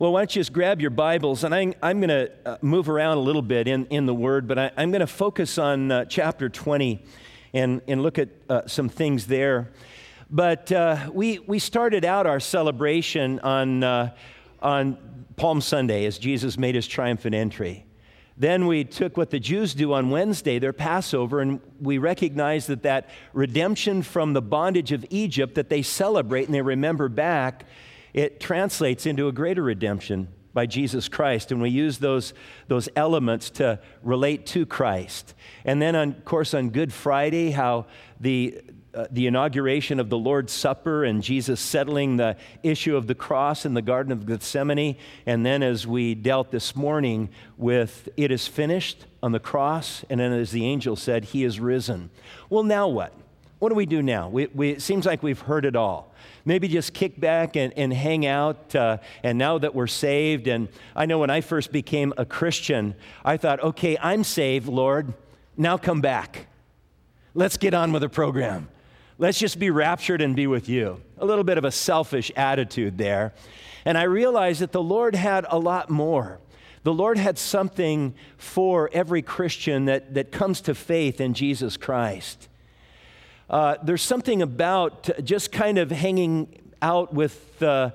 Well, why don't you just grab your Bibles, and I'm going to move around a little bit in the Word, but I'm going to focus on chapter 20 and look at some things there. But we started out our celebration on Palm Sunday as Jesus made his triumphant entry. Then we took what the Jews do on Wednesday, their Passover, and we recognized that redemption from the bondage of Egypt that they celebrate and they remember back, it translates into a greater redemption by Jesus Christ, and we use those elements to relate to Christ. And then, of course, on Good Friday, how the inauguration of the Lord's Supper and Jesus settling the issue of the cross in the Garden of Gethsemane, and then as we dealt this morning with it is finished on the cross, and then as the angel said, he is risen. Well, now what? What do we do now? It seems like we've heard it all. Maybe just kick back and hang out, and now that we're saved, and I know when I first became a Christian, I thought, okay, I'm saved, Lord, now come back. Let's get on with the program. Let's just be raptured and be with you. A little bit of a selfish attitude there. And I realized that the Lord had a lot more. The Lord had something for every Christian that comes to faith in Jesus Christ. There's something about just kind of hanging out with the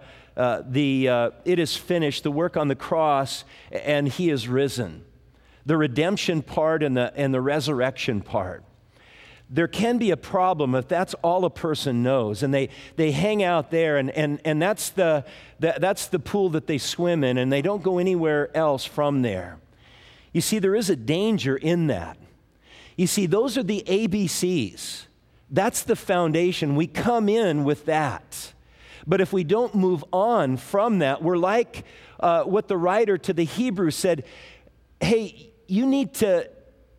it is finished, the work on the cross, and he is risen. The redemption part and the resurrection part. There can be a problem if that's all a person knows, and they hang out there, and that's the pool that they swim in, and they don't go anywhere else from there. You see, there is a danger in that. You see, those are the ABCs. That's the foundation. We come in with that. But if we don't move on from that, we're like what the writer to the Hebrews said, hey, you need to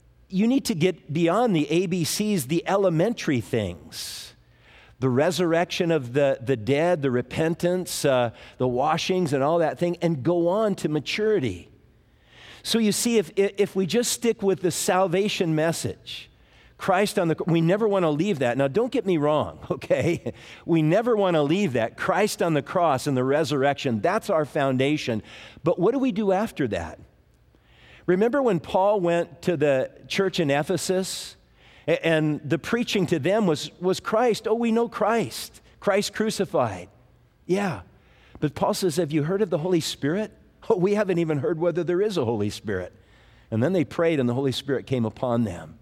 get beyond the ABCs, the elementary things. The resurrection of the dead, the repentance, the washings and all that thing, and go on to maturity. So you see, if we just stick with the salvation message, Christ on the cross, we never want to leave that. Now, don't get me wrong, okay? We never want to leave that. Christ on the cross and the resurrection, that's our foundation. But what do we do after that? Remember when Paul went to the church in Ephesus and the preaching to them was Christ. Oh, we know Christ. Christ crucified. Yeah. But Paul says, have you heard of the Holy Spirit? Oh, we haven't even heard whether there is a Holy Spirit. And then they prayed and the Holy Spirit came upon them.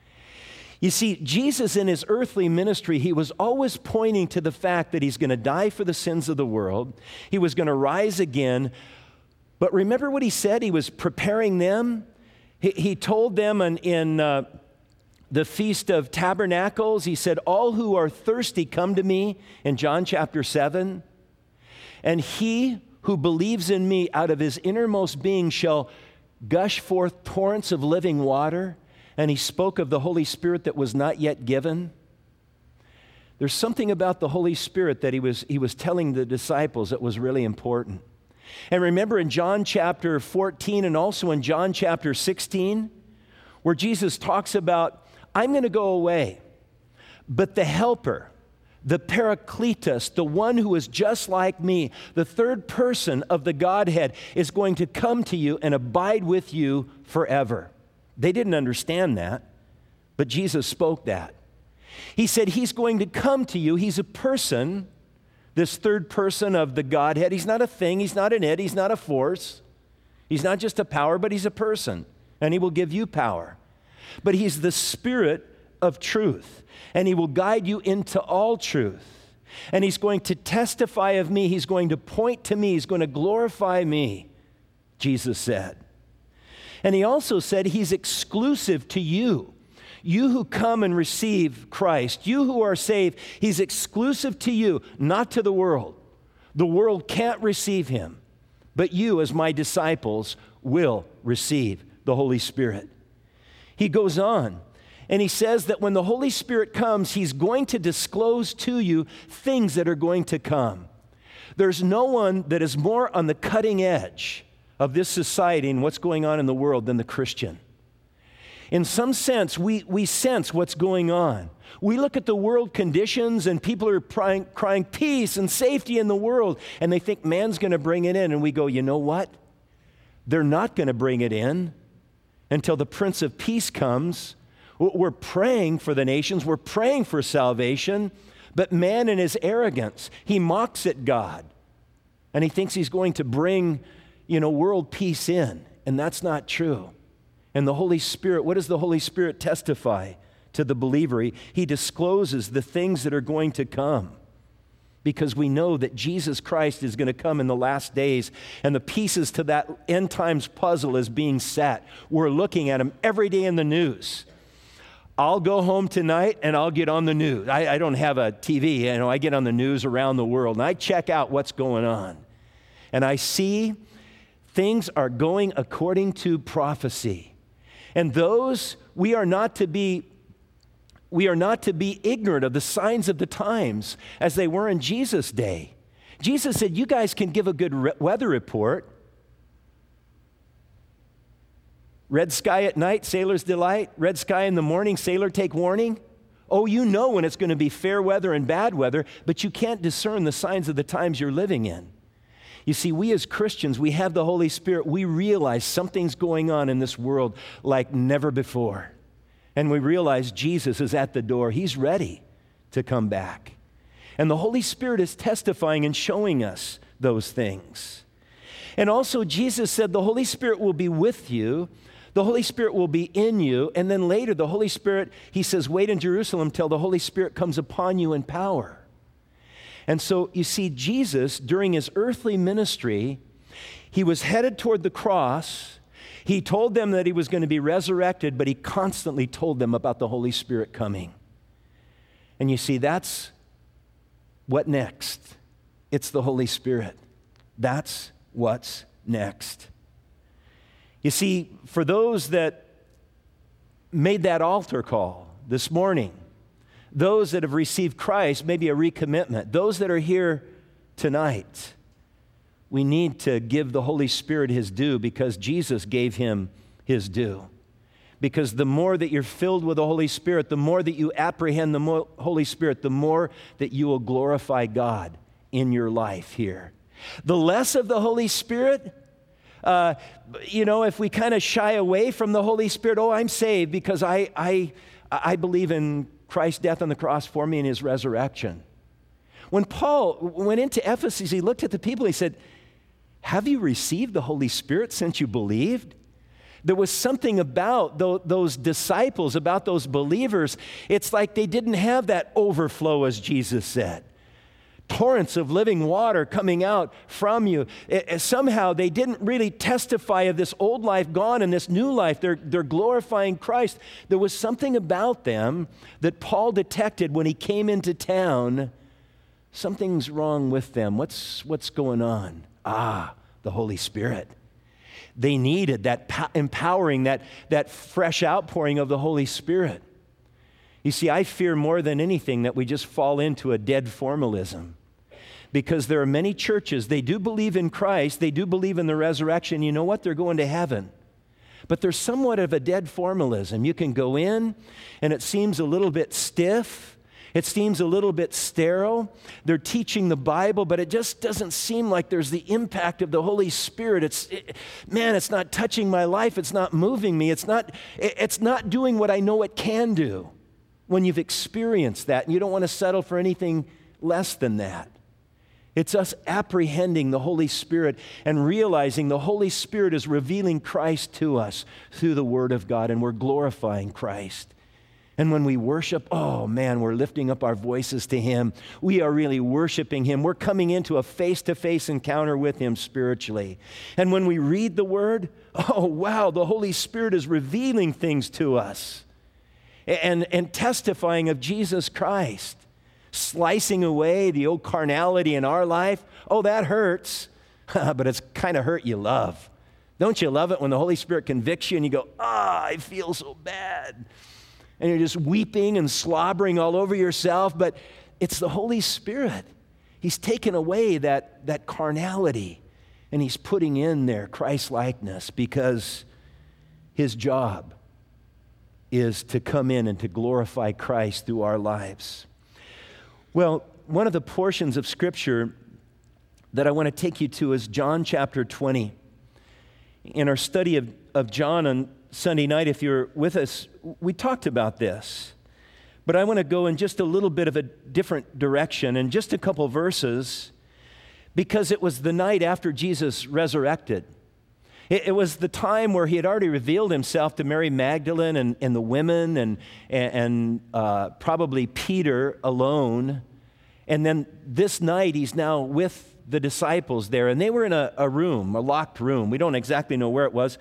You see, Jesus in his earthly ministry, he was always pointing to the fact that he's going to die for the sins of the world. He was going to rise again. But remember what he said? He was preparing them. He told them in the Feast of Tabernacles, he said, all who are thirsty come to me in John chapter 7. And he who believes in me out of his innermost being shall gush forth torrents of living water. And he spoke of the Holy Spirit that was not yet given. There's something about the Holy Spirit that he was telling the disciples that was really important. And remember in John chapter 14 and also in John chapter 16, where Jesus talks about, I'm going to go away, but the helper, the Paracletus, the one who is just like me, the third person of the Godhead, is going to come to you and abide with you forever. They didn't understand that, but Jesus spoke that. He said he's going to come to you. He's a person, this third person of the Godhead. He's not a thing. He's not an it. He's not a force. He's not just a power, but he's a person, and he will give you power. But he's the Spirit of truth, and he will guide you into all truth. And he's going to testify of me. He's going to point to me. He's going to glorify me, Jesus said. And he also said he's exclusive to you. You who come and receive Christ, you who are saved, he's exclusive to you, not to the world. The world can't receive him, but you as my disciples will receive the Holy Spirit. He goes on and he says that when the Holy Spirit comes, he's going to disclose to you things that are going to come. There's no one that is more on the cutting edge of this society and what's going on in the world than the Christian. In some sense, we sense what's going on. We look at the world conditions and people are crying peace and safety in the world, and they think man's going to bring it in. And we go, you know what? They're not going to bring it in until the Prince of Peace comes. We're praying for the nations. We're praying for salvation. But man in his arrogance, he mocks at God. And he thinks he's going to bring, world peace in. And that's not true. And the Holy Spirit, what does the Holy Spirit testify to the believer? He discloses the things that are going to come, because we know that Jesus Christ is going to come in the last days, and the pieces to that end times puzzle is being set. We're looking at them every day in the news. I'll go home tonight and I'll get on the news. I don't have a TV, I get on the news around the world, and I check out what's going on. And I see things are going according to prophecy. And those, we are not to be ignorant of the signs of the times as they were in Jesus' day. Jesus said, you guys can give a good weather report. Red sky at night, sailor's delight. Red sky in the morning, sailor take warning. Oh, you know when it's going to be fair weather and bad weather, but you can't discern the signs of the times you're living in. You see, we as Christians, we have the Holy Spirit. We realize something's going on in this world like never before. And we realize Jesus is at the door. He's ready to come back. And the Holy Spirit is testifying and showing us those things. And also, Jesus said the Holy Spirit will be with you. The Holy Spirit will be in you. And then later, the Holy Spirit, he says, wait in Jerusalem till the Holy Spirit comes upon you in power. And so you see, Jesus, during his earthly ministry, he was headed toward the cross. He told them that he was going to be resurrected, but he constantly told them about the Holy Spirit coming. And you see, that's what next? It's the Holy Spirit. That's what's next. You see, for those that made that altar call this morning, those that have received Christ, maybe a recommitment, those that are here tonight, we need to give the Holy Spirit his due, because Jesus gave him his due. Because the more that you're filled with the Holy Spirit, the more that you apprehend the Holy Spirit, the more that you will glorify in your life here. The less of the Holy Spirit, if we kind of shy away from the Holy Spirit, I'm saved because I believe in Christ's death on the cross for me and his resurrection. When Paul went into Ephesus, he looked at the people, he said, have you received the Holy Spirit since you believed? There was something about those disciples, about those believers. It's like they didn't have that overflow, as Jesus said. Torrents of living water coming out from you. Somehow they didn't really testify of this old life gone and this new life. They're glorifying Christ. There was something about them that Paul detected when he came into town. Something's wrong with them. What's going on? The Holy Spirit. They needed that empowering, that fresh outpouring of the Holy Spirit. You see, I fear more than anything that we just fall into a dead formalism. Because there are many churches, they do believe in Christ, they do believe in the resurrection. You know what? They're going to heaven. But there's somewhat of a dead formalism. You can go in, and it seems a little bit stiff. It seems a little bit sterile. They're teaching the Bible, but it just doesn't seem like there's the impact of the Holy Spirit. It's not touching my life. It's not moving me. It's not doing what I know it can do. When you've experienced that, and you don't want to settle for anything less than that. It's us apprehending the Holy Spirit and realizing the Holy Spirit is revealing Christ to us through the Word of God, and we're glorifying Christ. And when we worship, we're lifting up our voices to him. We are really worshiping him. We're coming into a face-to-face encounter with him spiritually. And when we read the Word, the Holy Spirit is revealing things to us. And testifying of Jesus Christ, slicing away the old carnality in our life. That hurts, but it's kind of hurt you love. Don't you love it when the Holy Spirit convicts you and you go, I feel so bad. And you're just weeping and slobbering all over yourself, but it's the Holy Spirit. He's taken away that carnality, and he's putting in there Christ-likeness, because his job is to come in and to glorify Christ through our lives. Well, one of the portions of Scripture that I want to take you to is John chapter 20. In our study of John on Sunday night, if you're with us, we talked about this. But I want to go in just a little bit of a different direction and just a couple verses, because it was the night after Jesus resurrected. It was the time where he had already revealed himself to Mary Magdalene and the women and probably Peter alone. And then this night he's now with the disciples there, and they were in a room, a locked room. We don't exactly know where it was.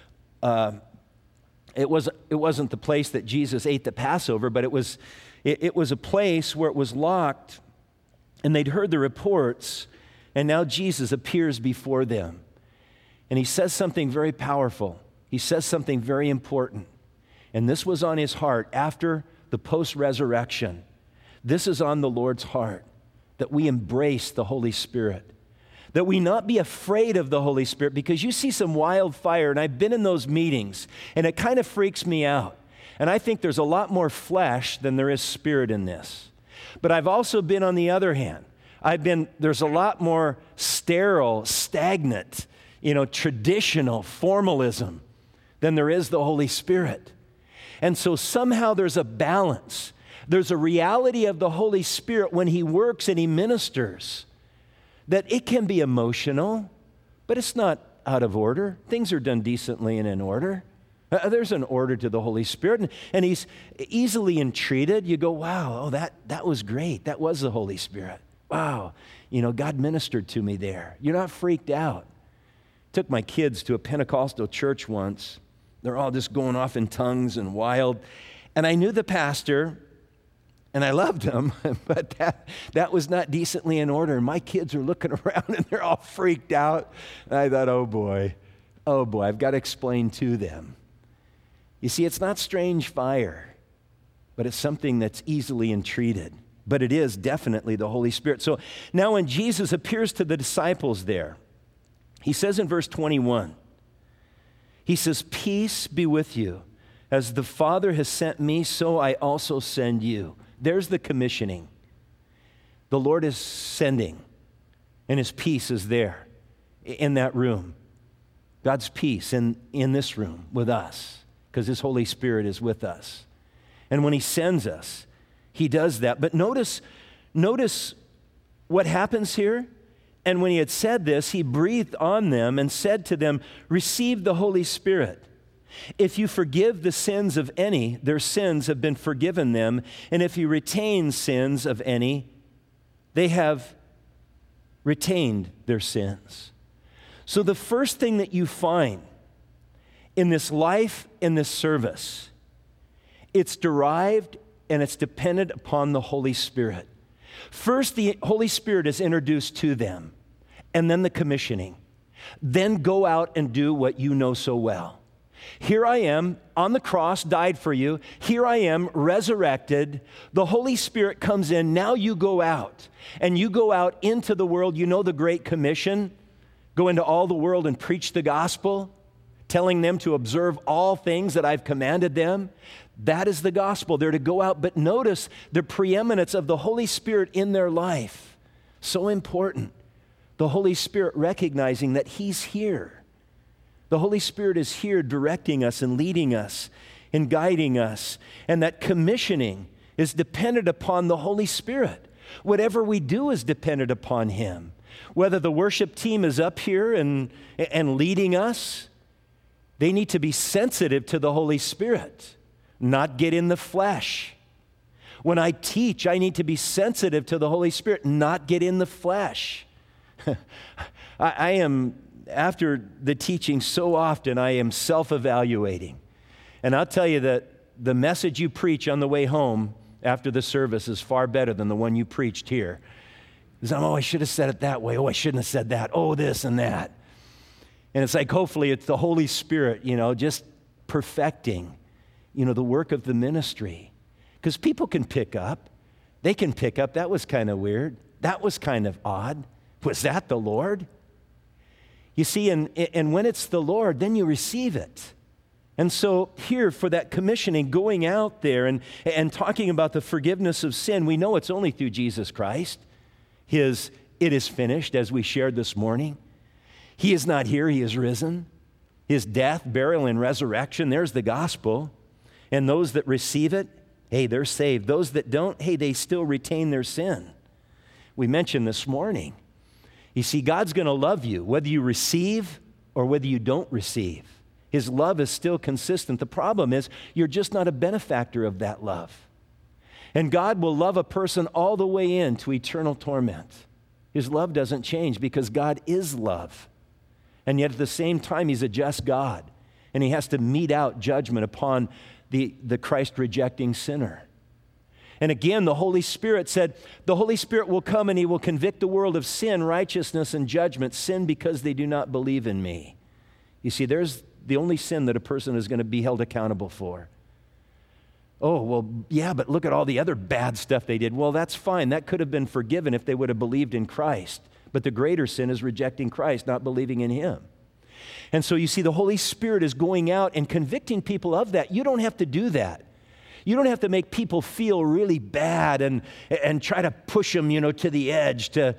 It wasn't the place that Jesus ate the Passover, but it was a place where it was locked, and they'd heard the reports, and now Jesus appears before them. And he says something very powerful. He says something very important. And this was on his heart after the post-resurrection. This is on the Lord's heart, that we embrace the Holy Spirit, that we not be afraid of the Holy Spirit, because you see some wildfire, and I've been in those meetings, and it kind of freaks me out. And I think there's a lot more flesh than there is spirit in this. But I've also been on the other hand. There's a lot more sterile, stagnant, traditional formalism than there is the Holy Spirit. And so somehow there's a balance. There's a reality of the Holy Spirit when he works and he ministers, that it can be emotional, but it's not out of order. Things are done decently and in order. There's an order to the Holy Spirit, and he's easily entreated. You go, wow, that was great. That was the Holy Spirit. Wow, God ministered to me there. You're not freaked out. Took my kids to a Pentecostal church once. They're all just going off in tongues and wild. And I knew the pastor, and I loved him, but that was not decently in order. And my kids are looking around, and they're all freaked out. And I thought, oh boy, I've got to explain to them. You see, it's not strange fire, but it's something that's easily entreated. But it is definitely the Holy Spirit. So now when Jesus appears to the disciples there, he says in verse 21, he says, "Peace be with you. As the Father has sent me, so I also send you." There's the commissioning. The Lord is sending, and his peace is there in that room. God's peace in this room with us, because his Holy Spirit is with us. And when he sends us, he does that. But notice what happens here. And when he had said this, he breathed on them and said to them, "Receive the Holy Spirit. If you forgive the sins of any, their sins have been forgiven them. And if you retain sins of any, they have retained their sins." So the first thing that you find in this life, in this service, it's derived and it's dependent upon the Holy Spirit. First, the Holy Spirit is introduced to them, and then the commissioning. Then go out and do what you know so well. Here I am on the cross, died for you. Here I am resurrected. The Holy Spirit comes in. Now you go out, and you go out into the world. You know the Great Commission. Go into all the world and preach the gospel, telling them to observe all things that I've commanded them. That is the gospel. They're to go out, but notice the preeminence of the Holy Spirit in their life. So important. The Holy Spirit recognizing that he's here. The Holy Spirit is here directing us and leading us and guiding us. And that commissioning is dependent upon the Holy Spirit. Whatever we do is dependent upon him. Whether the worship team is up here and leading us, they need to be sensitive to the Holy Spirit, not get in the flesh. When I teach, I need to be sensitive to the Holy Spirit, not get in the flesh. I am, after the teaching so often, I am self-evaluating. And I'll tell you that the message you preach on the way home after the service is far better than the one you preached here. Because I should have said it that way. I shouldn't have said that. This and that. And it's like, hopefully it's the Holy Spirit, just perfecting, the work of the ministry. Because people can pick up. They can pick up, that was kind of weird. That was kind of odd. Was that the Lord? You see, and when it's the Lord, then you receive it. And so here for that commissioning, going out there and talking about the forgiveness of sin, we know it's only through Jesus Christ. His "it is finished," as we shared this morning. He is not here, he is risen. His death, burial, and resurrection, there's the gospel. And those that receive it, hey, they're saved. Those that don't, hey, they still retain their sin. We mentioned this morning. You see, God's going to love you, whether you receive or whether you don't receive. His love is still consistent. The problem is you're just not a benefactor of that love. And God will love a person all the way into eternal torment. His love doesn't change because God is love. And yet at the same time, he's a just God. And he has to mete out judgment upon the Christ-rejecting sinner. And again, the Holy Spirit said, the Holy Spirit will come and he will convict the world of sin, righteousness, and judgment. Sin because they do not believe in me. You see, there's the only sin that a person is going to be held accountable for. Oh, well, yeah, but look at all the other bad stuff they did. Well, that's fine. That could have been forgiven if they would have believed in Christ. But the greater sin is rejecting Christ, not believing in him. And so you see, the Holy Spirit is going out and convicting people of that. You don't have to do that. You don't have to make people feel really bad and try to push them, to the edge to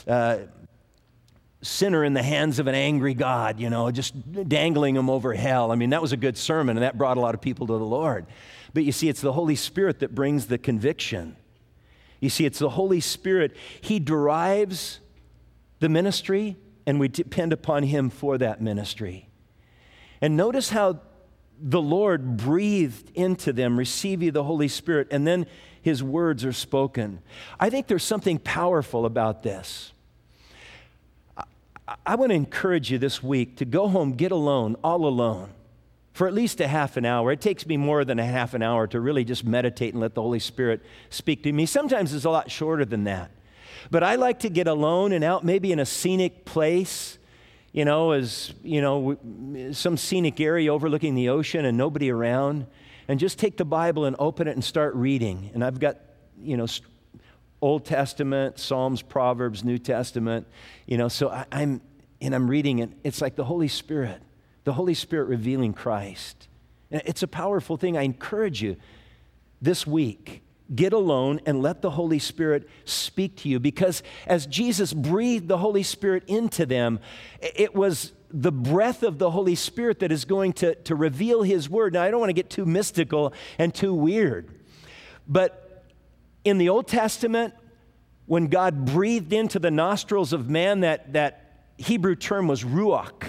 sinner in the hands of an angry God, just dangling them over hell. I mean, that was a good sermon, and that brought a lot of people to the Lord. But you see, it's the Holy Spirit that brings the conviction. You see, it's the Holy Spirit. He derives the ministry, and we depend upon him for that ministry. And notice how the Lord breathed into them, receive ye the Holy Spirit, and then his words are spoken. I think there's something powerful about this. I want to encourage you this week to go home, get alone, all alone, for at least a half an hour. It takes me more than a half an hour to really just meditate and let the Holy Spirit speak to me. Sometimes it's a lot shorter than that. But I like to get alone and out, maybe in a scenic place, some scenic area overlooking the ocean and nobody around, and just take the Bible and open it and start reading. And I've got, Old Testament, Psalms, Proverbs, New Testament, so I'm reading it. It's like the Holy Spirit revealing Christ. And it's a powerful thing. I encourage you this week, get alone and let the Holy Spirit speak to you, because as Jesus breathed the Holy Spirit into them, it was the breath of the Holy Spirit that is going to reveal his word. Now, I don't want to get too mystical and too weird, but in the Old Testament, when God breathed into the nostrils of man, that Hebrew term was ruach.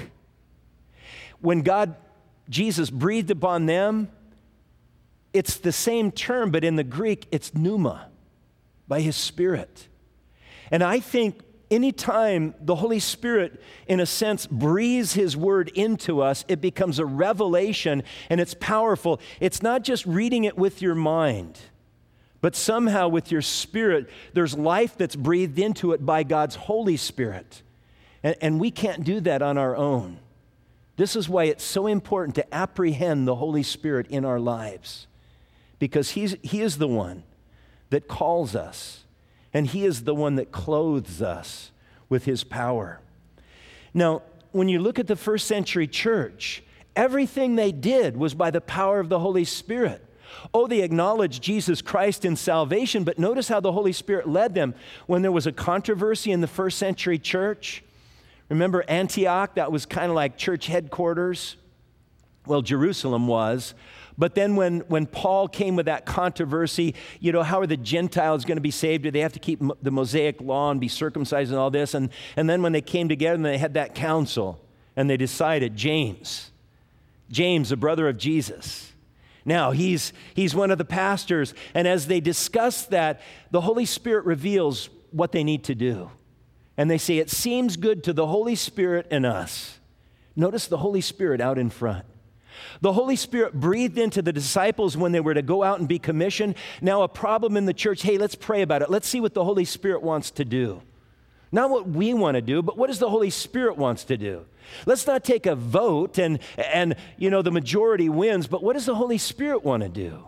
When Jesus breathed upon them, it's the same term, but in the Greek, it's pneuma, by his Spirit. And I think anytime the Holy Spirit, in a sense, breathes his word into us, it becomes a revelation and it's powerful. It's not just reading it with your mind, but somehow with your spirit, there's life that's breathed into it by God's Holy Spirit. And we can't do that on our own. This is why it's so important to apprehend the Holy Spirit in our lives, because he is the one that calls us, and he is the one that clothes us with his power. Now, when you look at the first century church, everything they did was by the power of the Holy Spirit. Oh, they acknowledged Jesus Christ in salvation, but notice how the Holy Spirit led them. When there was a controversy in the first century church, remember Antioch? That was kind of like church headquarters. Well, Jerusalem was. But then when Paul came with that controversy, how are the Gentiles going to be saved? Do they have to keep the Mosaic law and be circumcised and all this? And then when they came together and they had that council, and they decided, James, a brother of Jesus. Now, he's one of the pastors, and as they discuss that, the Holy Spirit reveals what they need to do. And they say, it seems good to the Holy Spirit and us. Notice the Holy Spirit out in front. The Holy Spirit breathed into the disciples when they were to go out and be commissioned. Now a problem in the church, hey, let's pray about it. Let's see what the Holy Spirit wants to do. Not what we want to do, but what does the Holy Spirit wants to do? Let's not take a vote and the majority wins, but what does the Holy Spirit want to do?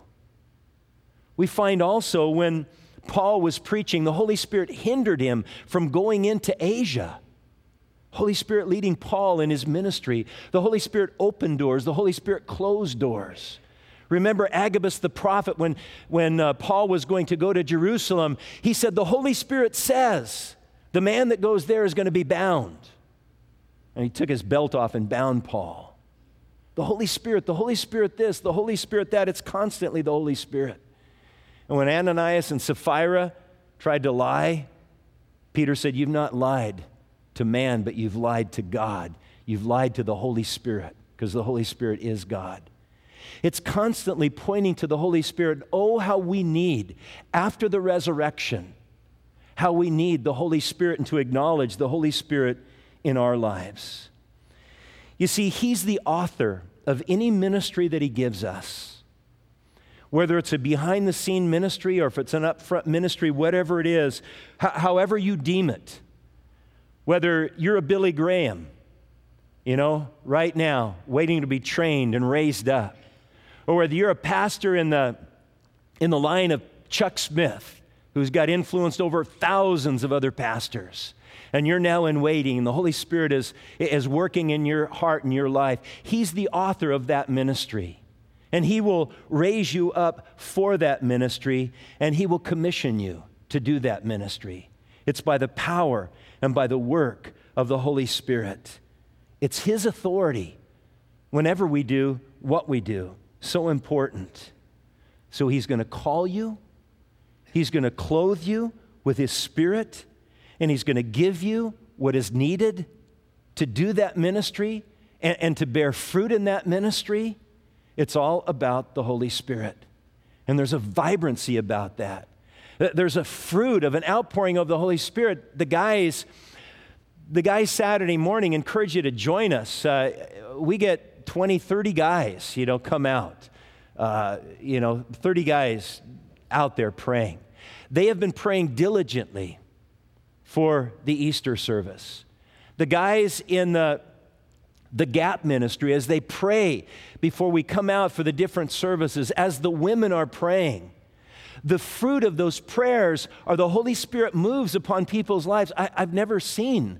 We find also when Paul was preaching, the Holy Spirit hindered him from going into Asia. Holy Spirit leading Paul in his ministry. The Holy Spirit opened doors. The Holy Spirit closed doors. Remember Agabus the prophet, when Paul was going to go to Jerusalem, he said, the Holy Spirit says, the man that goes there is going to be bound. And he took his belt off and bound Paul. The Holy Spirit this, the Holy Spirit that. It's constantly the Holy Spirit. And when Ananias and Sapphira tried to lie, Peter said, you've not lied to man, but you've lied to God. You've lied to the Holy Spirit, because the Holy Spirit is God. It's constantly pointing to the Holy Spirit. Oh, how we need, after the resurrection, how we need the Holy Spirit and to acknowledge the Holy Spirit in our lives. You see, He's the author of any ministry that He gives us. Whether it's a behind-the-scene ministry or if it's an up-front ministry, whatever it is, however you deem it. Whether you're a Billy Graham, right now, waiting to be trained and raised up. Or whether you're a pastor in the line of Chuck Smith, who's got influenced over thousands of other pastors, and you're now in waiting, and the Holy Spirit is working in your heart and your life. He's the author of that ministry. And He will raise you up for that ministry, and He will commission you to do that ministry. It's by the power and by the work of the Holy Spirit. It's His authority whenever we do what we do. So important. So He's going to call you. He's going to clothe you with His Spirit, and He's going to give you what is needed to do that ministry and to bear fruit in that ministry. It's all about the Holy Spirit. And there's a vibrancy about that. There's a fruit of an outpouring of the Holy Spirit. The guys Saturday morning encourage you to join us. We get 20, 30 guys, come out. 30 guys out there praying. They have been praying diligently for the Easter service. The guys in the Gap ministry, as they pray before we come out for the different services, as the women are praying, the fruit of those prayers are the Holy Spirit moves upon people's lives. I've never seen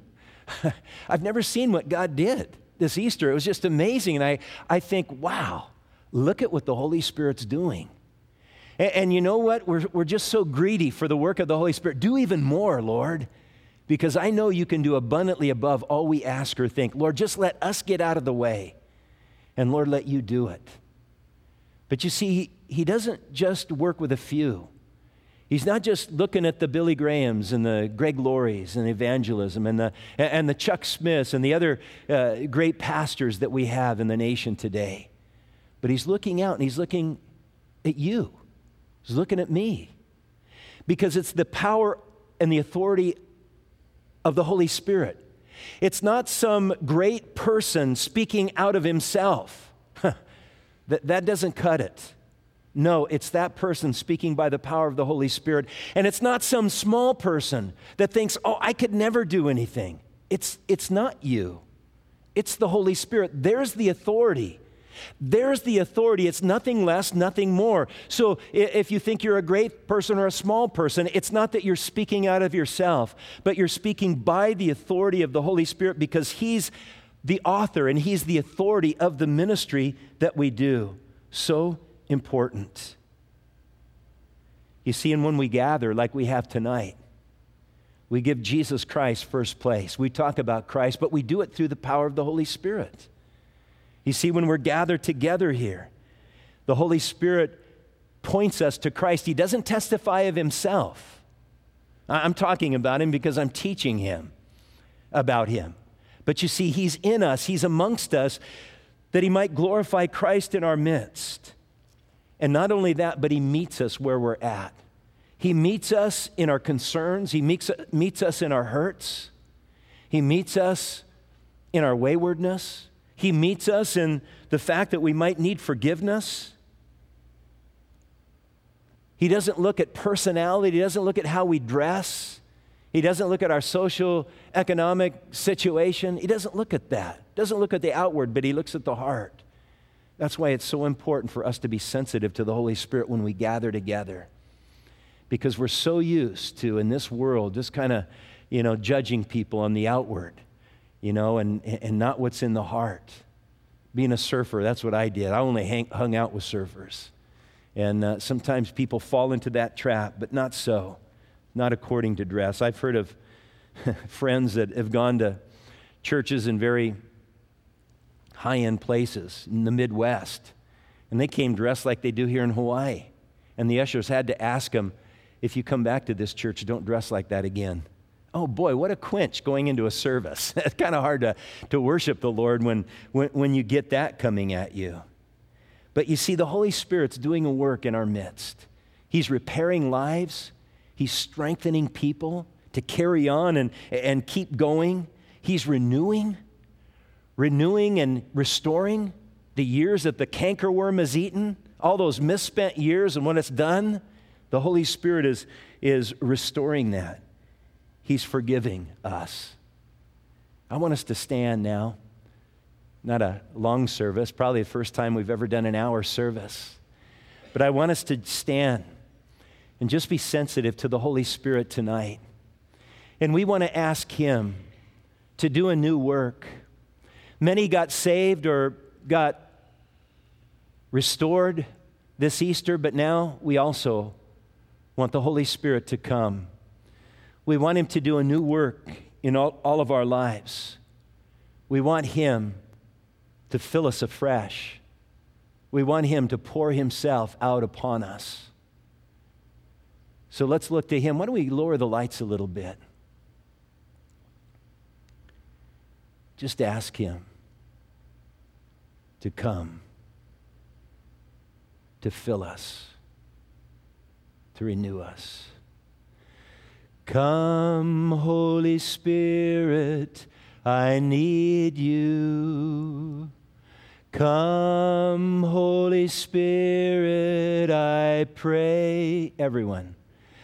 what God did this Easter. It was just amazing. And I think, wow, look at what the Holy Spirit's doing. And you know what? We're just so greedy for the work of the Holy Spirit. Do even more, Lord, because I know you can do abundantly above all we ask or think. Lord, just let us get out of the way, and Lord, let you do it. But you see, He doesn't just work with a few. He's not just looking at the Billy Grahams and the Greg Laurie's and evangelism and the Chuck Smiths and the other great pastors that we have in the nation today. But He's looking out, and He's looking at you. He's looking at me. Because it's the power and the authority of the Holy Spirit. It's not some great person speaking out of himself. That doesn't cut it. No, it's that person speaking by the power of the Holy Spirit. And it's not some small person that thinks, oh, I could never do anything. It's not you. It's the Holy Spirit. There's the authority. There's the authority. It's nothing less, nothing more. So if you think you're a great person or a small person, it's not that you're speaking out of yourself, but you're speaking by the authority of the Holy Spirit, because He's the author and He's the authority of the ministry that we do. So important. You see, and when we gather like we have tonight, we give Jesus Christ first place. We talk about Christ, but we do it through the power of the Holy Spirit. You see, when we're gathered together here, the Holy Spirit points us to Christ. He doesn't testify of Himself. I'm talking about Him because I'm teaching Him about Him. But you see, He's in us. He's amongst us that He might glorify Christ in our midst. And not only that, but He meets us where we're at. He meets us in our concerns. He meets us in our hurts. He meets us in our waywardness. He meets us in the fact that we might need forgiveness. He doesn't look at personality. He doesn't look at how we dress. He doesn't look at our social, economic situation. He doesn't look at that. He doesn't look at the outward, but He looks at the heart. That's why it's so important for us to be sensitive to the Holy Spirit when we gather together. Because we're so used to, in this world, just kind of, judging people on the outward. and not what's in the heart. Being a surfer, that's what I did. I only hung out with surfers. And sometimes people fall into that trap, but not so, not according to dress. I've heard of friends that have gone to churches in very high-end places in the Midwest, and they came dressed like they do here in Hawaii. And the ushers had to ask them, if you come back to this church, don't dress like that again. Oh boy, what a quench going into a service. It's kind of hard to worship the Lord when you get that coming at you. But you see, the Holy Spirit's doing a work in our midst. He's repairing lives. He's strengthening people to carry on and keep going. He's renewing and restoring the years that the cankerworm has eaten, all those misspent years and what it's done. The Holy Spirit is restoring that. He's forgiving us. I want us to stand now. Not a long service, probably the first time we've ever done an hour service. But I want us to stand and just be sensitive to the Holy Spirit tonight. And we want to ask Him to do a new work. Many got saved or got restored this Easter, but now we also want the Holy Spirit to come. We want Him to do a new work in all of our lives. We want Him to fill us afresh. We want Him to pour Himself out upon us. So let's look to Him. Why don't we lower the lights a little bit? Just ask Him to come, to fill us, to renew us. Come, Holy Spirit, I need you. Come, Holy Spirit, I pray. Everyone.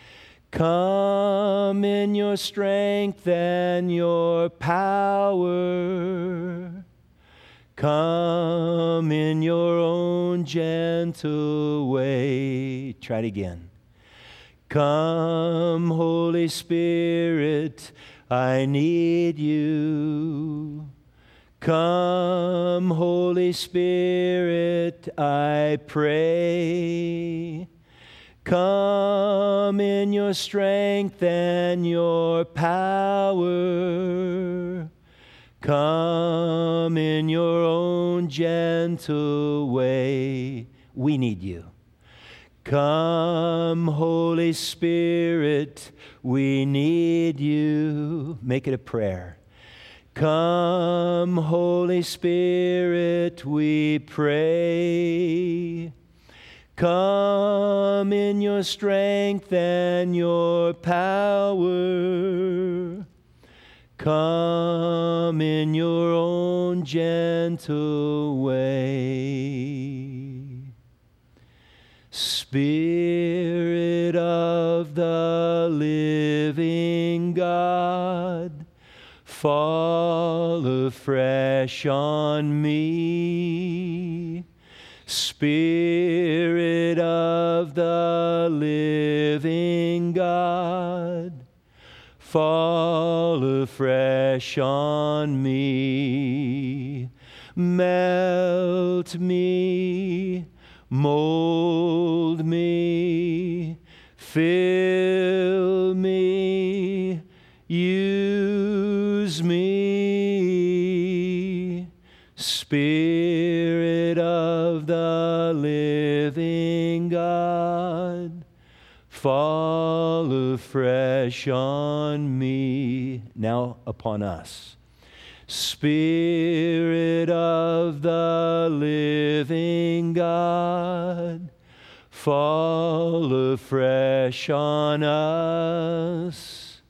Come in your strength and your power. Come in your own gentle way. Try it again. Come, Holy Spirit, I need you. Come, Holy Spirit, I pray. Come in your strength and your power. Come in your own gentle way. We need you. Come, Holy Spirit, we need you. Make it a prayer. Come, Holy Spirit, we pray. Come in your strength and your power. Come in your own gentle way. Spirit of the living God, fall afresh on me. Spirit of the living God, fall afresh on me. Melt me, mold me, fill me, use me. Spirit of the living God, fall afresh on me. Now upon us. Spirit of the living God, fall afresh on us.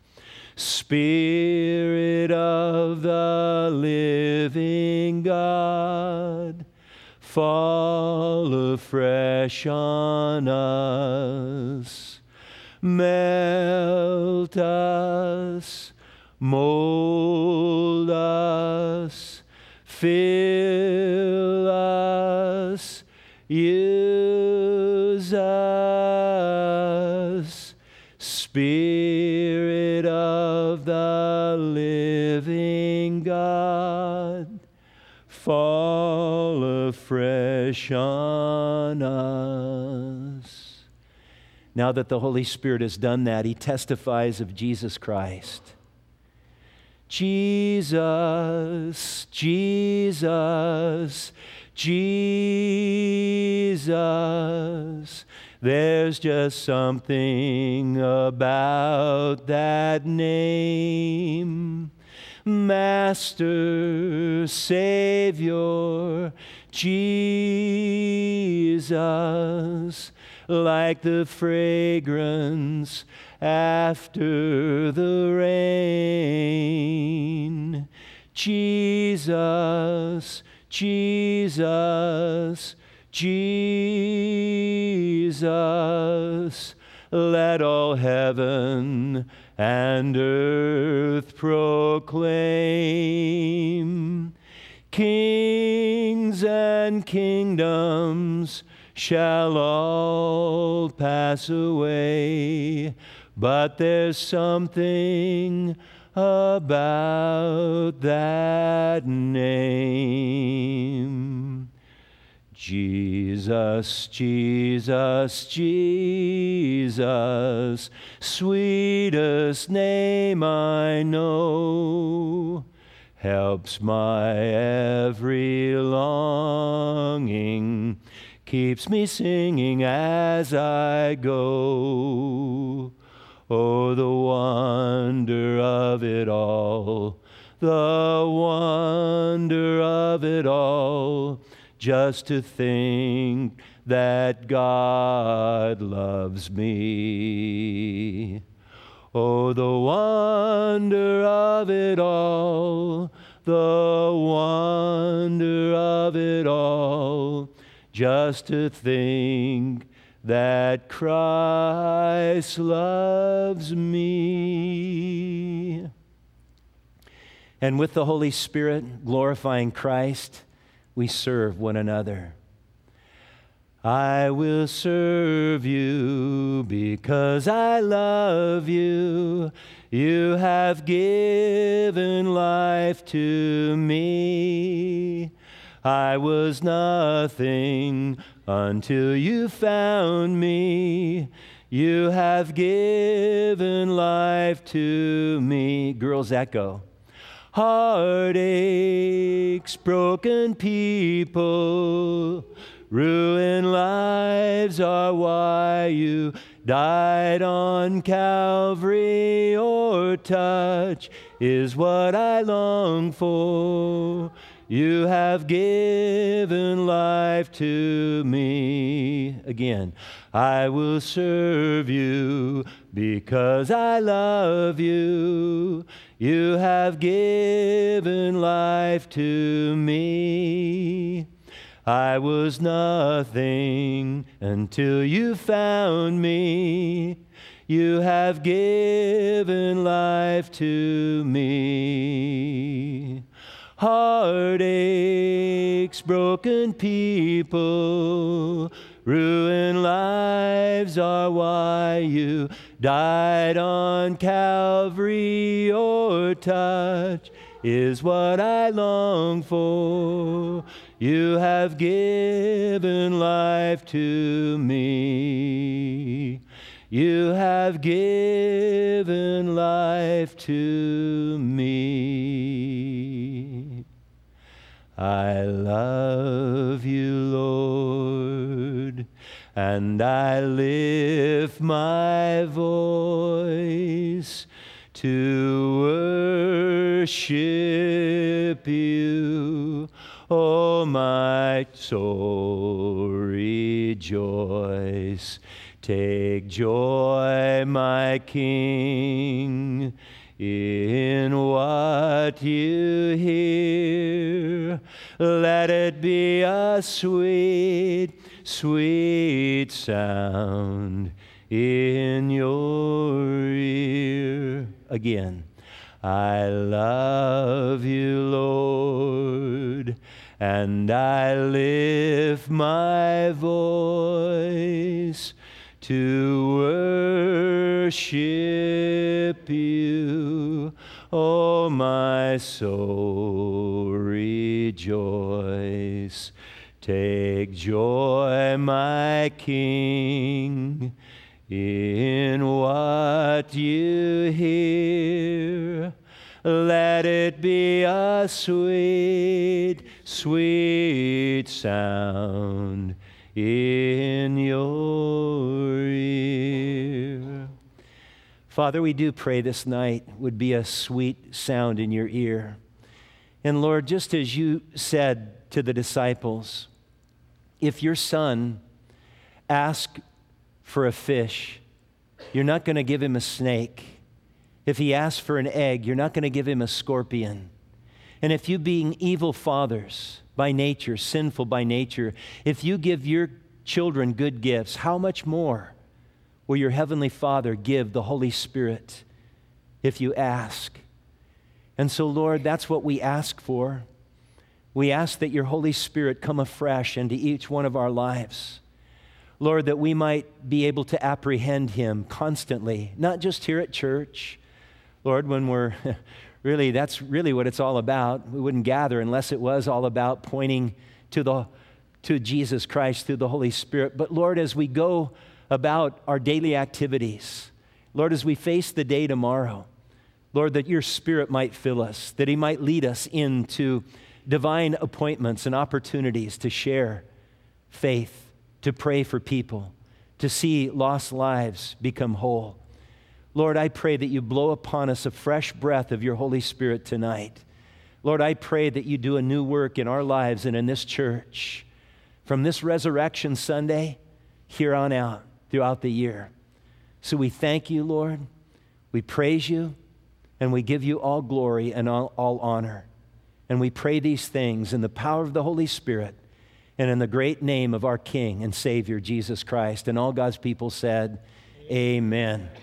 Spirit of the living God, fall afresh on us. Melt us, mold us, fill us, use us. Spirit of the living God, fall afresh on us. Now that the Holy Spirit has done that, He testifies of Jesus Christ. Jesus, Jesus, Jesus. There's just something about that name. Master, Savior, Jesus, like the fragrance after the rain. Jesus, Jesus, Jesus, let all heaven and earth proclaim. Kings and kingdoms shall all pass away, but there's something about that name. Jesus, Jesus, Jesus, sweetest name I know, helps my every longing, keeps me singing as I go. Oh, the wonder of it all, the wonder of it all, just to think that God loves me. Oh, the wonder of it all, the wonder of it all, just to think that Christ loves me. And with the Holy Spirit glorifying Christ, we serve one another. I will serve you because I love you. You have given life to me. I was nothing until you found me. You have given life to me. Girls, echo. Heartaches, broken people, ruined lives are why you died on Calvary. Your touch is what I long for. You have given life to me. Again, I will serve you because I love you. You have given life to me. I was nothing until you found me. You have given life to me. Heartaches, broken people, ruined lives are why you died on Calvary. Your touch is what I long for. You have given life to me. You have given life to me. I love you, Lord, and I lift my voice to worship you. Oh, my soul, rejoice. Take joy, my King, in what you hear. Let it be a sweet, sweet sound in your ear. Again, I love you, Lord, and I lift my voice to worship you. O my soul, rejoice. Take joy, my King, in what you hear. Let it be a sweet, sweet sound in your ear. Father, we do pray this night would be a sweet sound in your ear. And Lord, just as you said to the disciples, if your son asks for a fish, you're not going to give him a snake. If he asks for an egg, you're not going to give him a scorpion. And if you, being evil fathers by nature, sinful by nature, if you give your children good gifts, how much more will your heavenly Father give the Holy Spirit if you ask? And so, Lord, that's what we ask for. We ask that your Holy Spirit come afresh into each one of our lives. Lord, that we might be able to apprehend him constantly, not just here at church. Lord, when we're really, that's really what it's all about. We wouldn't gather unless it was all about pointing to Jesus Christ through the Holy Spirit. But Lord, as we go about our daily activities, Lord, as we face the day tomorrow, Lord, that your Spirit might fill us, that he might lead us into divine appointments and opportunities to share faith, to pray for people, to see lost lives become whole. Lord, I pray that you blow upon us a fresh breath of your Holy Spirit tonight. Lord, I pray that you do a new work in our lives and in this church from this Resurrection Sunday here on out throughout the year. So we thank you, Lord. We praise you, and we give you all glory and all honor. And we pray these things in the power of the Holy Spirit and in the great name of our King and Savior, Jesus Christ. And all God's people said, amen.